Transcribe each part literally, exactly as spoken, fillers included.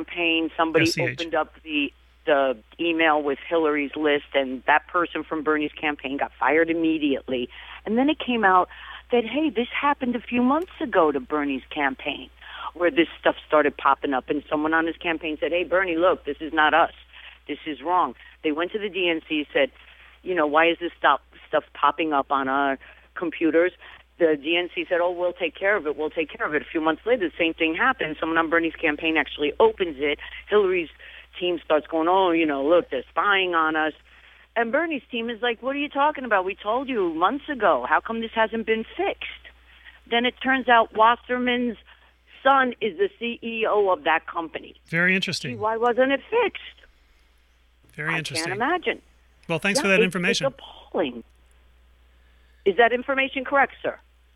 campaign, somebody S C H. opened up the the email with Hillary's list, and that person from Bernie's campaign got fired immediately. And then it came out that, hey, this happened a few months ago to Bernie's campaign, where this stuff started popping up, and someone on his campaign said, hey, Bernie, look, this is not us. This is wrong. They went to the D N C, said, you know, why is this stuff, stuff popping up on our computers? The D N C said, oh, we'll take care of it. We'll take care of it. A few months later, the same thing happened. Someone on Bernie's campaign actually opens it. Hillary's team starts going, oh, you know, look, they're spying on us. And Bernie's team is like, what are you talking about? We told you months ago. How come this hasn't been fixed? Then it turns out Wasserman's son is the C E O of that company. Very interesting. Gee, why wasn't it fixed? Very interesting. I can't imagine. Well, thanks yeah, for that it's, information. It's appalling. Is that information correct, sir?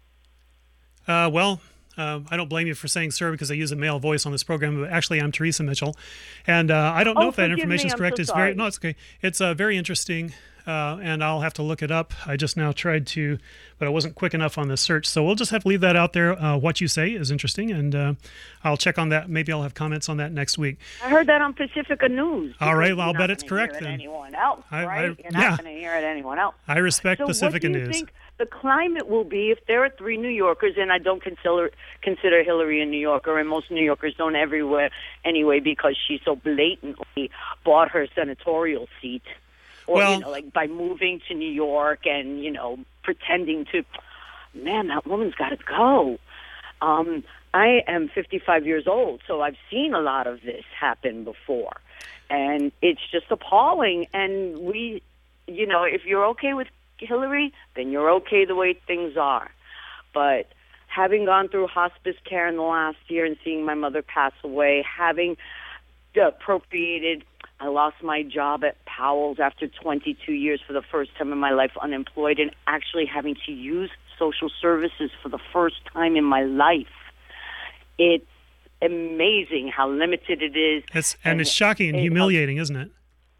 Uh, well, uh, I don't blame you for saying sir because I use a male voice on this program. But actually, I'm Teresa Mitchell, and uh, I don't know oh, if that information is me, correct. So it's sorry. very no, it's okay. It's uh, very interesting, uh, and I'll have to look it up. I just now tried to, but I wasn't quick enough on the search, so we'll just have to leave that out there. Uh, what you say is interesting, and uh, I'll check on that. Maybe I'll have comments on that next week. I heard that on Pacifica News. All right, well, I'll You're bet not it's gonna correct hear it then. Anyone else, I- right? I- You're yeah. not going to hear it anyone else. I respect so Pacifica what do you News. think the climate will be if there are three New Yorkers, and I don't consider consider Hillary a New Yorker, and most New Yorkers don't everywhere anyway because she so blatantly bought her senatorial seat, or Well- you know, like by moving to New York and you know pretending to. Man, that woman's got to go. Um, I am fifty-five years old, so I've seen a lot of this happen before, and it's just appalling. And we, you know, if you're okay with Hillary, then you're okay the way things are. But having gone through hospice care in the last year and seeing my mother pass away, having appropriated, I lost my job at Powell's after twenty-two years for the first time in my life, unemployed, and actually having to use social services for the first time in my life. It's amazing how limited it is. It's, and, and it's shocking and it, humiliating, isn't it?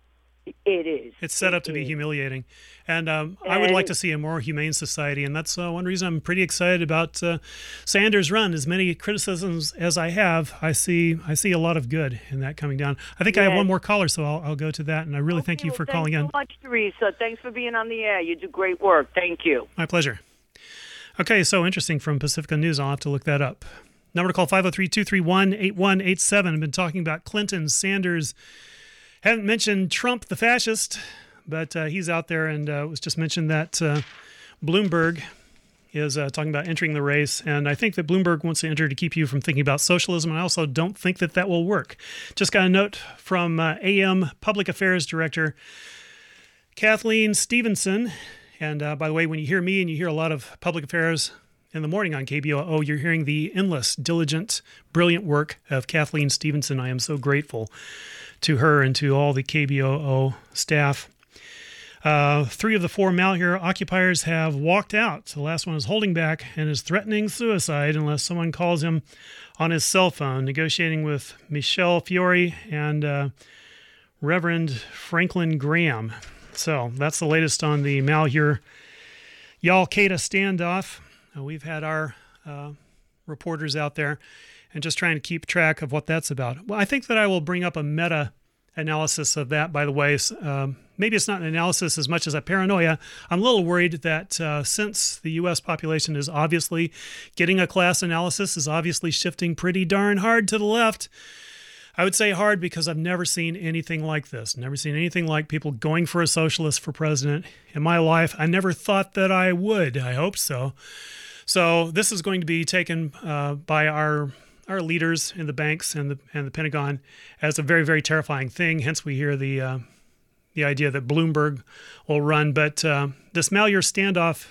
It is. It's set it up to be is. humiliating. And um, And, I would like to see a more humane society, and that's uh, one reason I'm pretty excited about uh, Sanders' run. As many criticisms as I have, I see I see a lot of good in that coming down. I think I have Yes. one more caller, so I'll, I'll go to that, and I really Okay, thank you well, for calling in. Thanks so much, Teresa. Thanks for being on the air. You do great work. Thank you. My pleasure. Okay, so interesting from Pacifica News. I'll have to look that up. Number to call five oh three, two three one, eight one eight seven. I've been talking about Clinton, Sanders. Haven't mentioned Trump, the fascist, but uh, he's out there, and uh, it was just mentioned that uh, Bloomberg is uh, talking about entering the race, and I think that Bloomberg wants to enter to keep you from thinking about socialism, and I also don't think that that will work. Just got a note from uh, A M Public Affairs Director Kathleen Stevenson, and uh, by the way, when you hear me and you hear a lot of public affairs in the morning on K B O O, you're hearing the endless, diligent, brilliant work of Kathleen Stevenson. I am so grateful to her and to all the K B O O staff. Uh, three of the four Malheur occupiers have walked out. The last one is holding back and is threatening suicide unless someone calls him on his cell phone, negotiating with Michelle Fiore and uh, Reverend Franklin Graham. So that's the latest on the Malheur Al-Qaeda standoff. Uh, we've had our uh, reporters out there and just trying to keep track of what that's about. Well, I think that I will bring up a meta-analysis of that, by the way. Um, maybe it's not an analysis as much as a paranoia. I'm a little worried that uh, since the U S population is obviously getting a class analysis, is obviously shifting pretty darn hard to the left. I would say hard because I've never seen anything like this. Never seen anything like people going for a socialist for president in my life. I never thought that I would. I hope so. So this is going to be taken uh, by our our leaders in the banks and the and the Pentagon as a very, very terrifying thing. Hence, we hear the uh, the idea that Bloomberg will run. But uh, this Malheur standoff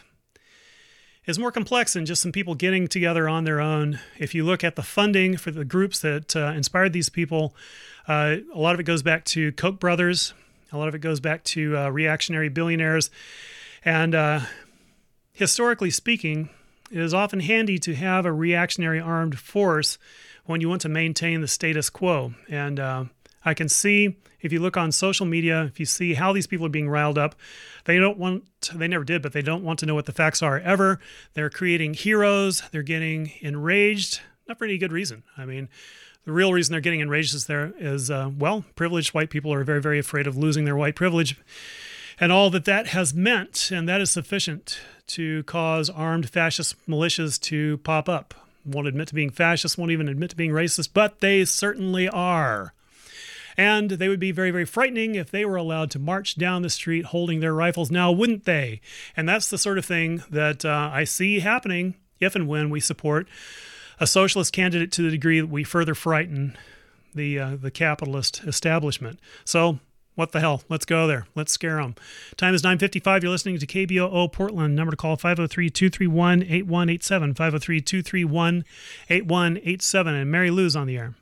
is more complex than just some people getting together on their own. If you look at the funding for the groups that uh, inspired these people, uh, a lot of it goes back to Koch brothers. A lot of it goes back to uh, reactionary billionaires. And uh, historically speaking, it is often handy to have a reactionary armed force when you want to maintain the status quo. And uh, I can see, if you look on social media, if you see how these people are being riled up, they don't want, they never did, but they don't want to know what the facts are ever. They're creating heroes. They're getting enraged, not for any good reason. I mean, The real reason they're getting enraged there is, uh, well, privileged white people are very, very afraid of losing their white privilege and all that that has meant, and that is sufficient to cause armed fascist militias to pop up. Won't admit to being fascist, won't even admit to being racist, but they certainly are. And they would be very, very frightening if they were allowed to march down the street holding their rifles now, wouldn't they? And that's the sort of thing that uh, I see happening if and when we support a socialist candidate to the degree that we further frighten the uh, the capitalist establishment. So what the hell? Let's go there. Let's scare them. Time is nine fifty-five. You're listening to K B O O Portland. Number to call five oh three, two three one, eight one eight seven, five oh three, two three one, eight one eight seven. And Mary Lou's on the air.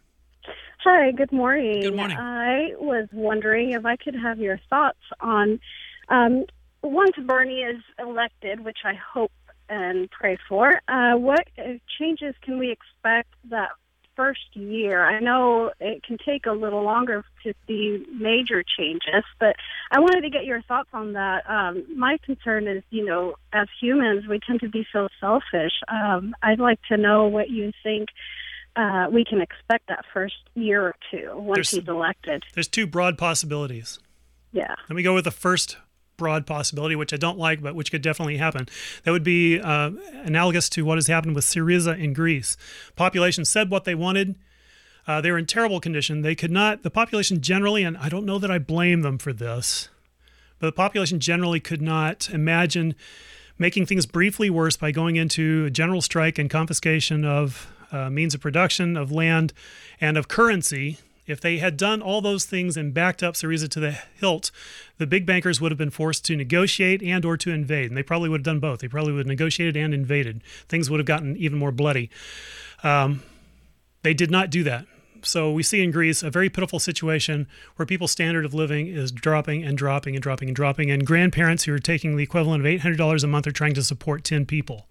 Hi, good morning. Good morning. I was wondering if I could have your thoughts on, um, once Bernie is elected, which I hope and pray for, uh, what changes can we expect that first year? I know it can take a little longer to see major changes, but I wanted to get your thoughts on that. Um, my concern is, you know, as humans, we tend to be so selfish. Um, I'd like to know what you think uh, we can expect that first year or two once there's, he's elected. There's two broad possibilities. Yeah. Let me go with the first broad possibility, which I don't like, but which could definitely happen. That would be uh, analogous to what has happened with Syriza in Greece. Population said what they wanted. Uh, they were in terrible condition. They could not, the population generally, and I don't know that I blame them for this, but the population generally could not imagine making things briefly worse by going into a general strike and confiscation of uh, means of production, of land, and of currency. If they had done all those things and backed up Syriza to the hilt, the big bankers would have been forced to negotiate and or to invade. And they probably would have done both. They probably would have negotiated and invaded. Things would have gotten even more bloody. Um, they did not do that. So we see in Greece a very pitiful situation where people's standard of living is dropping and dropping and dropping and dropping, and grandparents who are taking the equivalent of eight hundred dollars a month are trying to support ten people.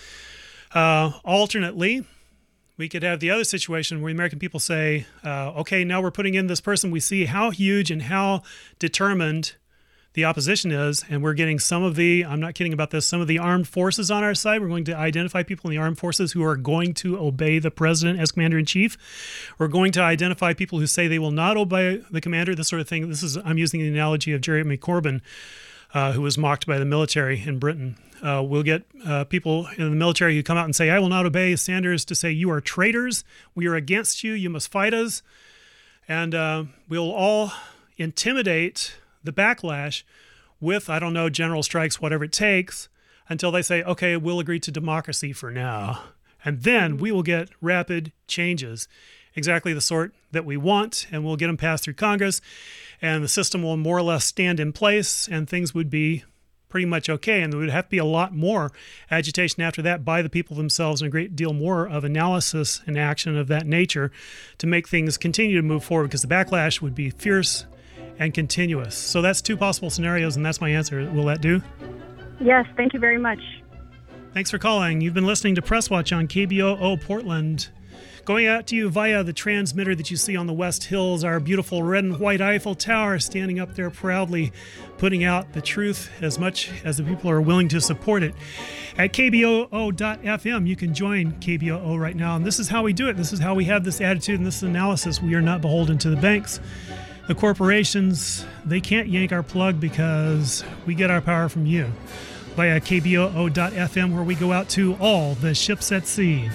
Uh, alternately, we could have the other situation where American people say, uh, okay, now we're putting in this person. We see how huge and how determined the opposition is, and we're getting some of the, I'm not kidding about this, some of the armed forces on our side. We're going to identify people in the armed forces who are going to obey the president as commander-in-chief. We're going to identify people who say they will not obey the commander, this sort of thing. This is, I'm using the analogy of Jeremy Corbyn, uh, who was mocked by the military in Britain. Uh, we'll get uh, people in the military who come out and say, I will not obey Sanders, to say, you are traitors. We are against you. You must fight us. And uh, we'll all intimidate the backlash with, I don't know, general strikes, whatever it takes, until they say, okay, we'll agree to democracy for now. And then we will get rapid changes, exactly the sort that we want, and we'll get them passed through Congress, and the system will more or less stand in place, and things would be pretty much okay. And there would have to be a lot more agitation after that by the people themselves, and a great deal more of analysis and action of that nature to make things continue to move forward, because the backlash would be fierce and continuous. So that's two possible scenarios, and that's my answer. Will that do? Yes, thank you very much. Thanks for calling. You've been listening to Press Watch on K B O O Portland. Going out to you via the transmitter that you see on the West Hills, our beautiful red and white Eiffel Tower standing up there proudly, putting out the truth as much as the people are willing to support it. At K B O O dot F M, you can join K B O O right now, and this is how we do it. This is how we have this attitude and this analysis. We are not beholden to the banks. The corporations, they can't yank our plug because we get our power from you. Via K B O O dot F M, where we go out to all the ships at sea.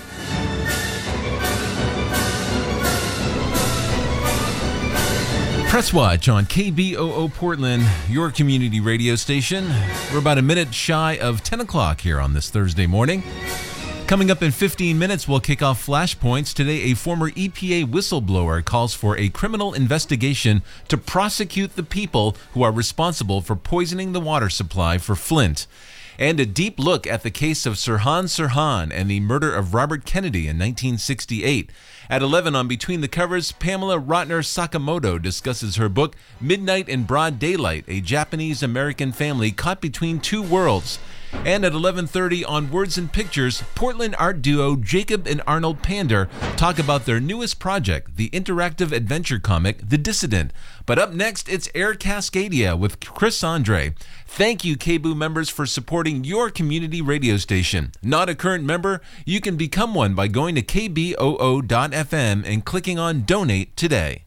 Press Watch on K B O O Portland, your community radio station. We're about a minute shy of ten o'clock here on this Thursday morning. Coming up in fifteen minutes, we'll kick off Flashpoints. Today, a former E P A whistleblower calls for a criminal investigation to prosecute the people who are responsible for poisoning the water supply for Flint. And a deep look at the case of Sirhan Sirhan and the murder of Robert Kennedy in nineteen sixty-eight. At eleven on Between the Covers, Pamela Rotner Sakamoto discusses her book, Midnight in Broad Daylight, a Japanese-American family caught between two worlds. And at eleven thirty on Words and Pictures, Portland art duo Jacob and Arnold Pander talk about their newest project, the interactive adventure comic, The Dissident. But up next, it's Air Cascadia with Chris Andre. Thank you, K B O O members, for supporting your community radio station. Not a current member? You can become one by going to K B O O dot F M and clicking on Donate today.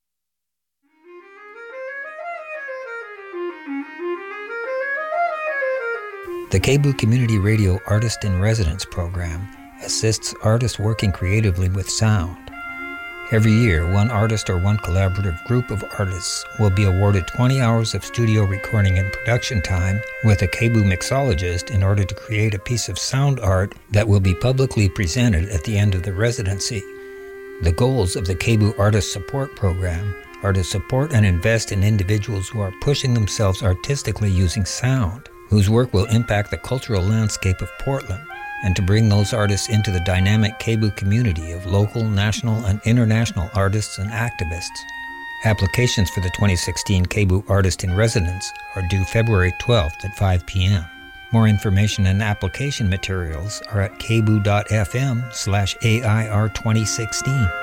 The K B O O Community Radio Artist in Residence program assists artists working creatively with sound. Every year, one artist or one collaborative group of artists will be awarded twenty hours of studio recording and production time with a K B O O mixologist in order to create a piece of sound art that will be publicly presented at the end of the residency. The goals of the K B O O Artist Support Program are to support and invest in individuals who are pushing themselves artistically using sound, whose work will impact the cultural landscape of Portland, and to bring those artists into the dynamic K B O O community of local, national, and international artists and activists. Applications for the twenty sixteen K B O O Artist in Residence are due February twelfth at five p.m. More information and application materials are at K B O O dot F M slash A I R twenty sixteen.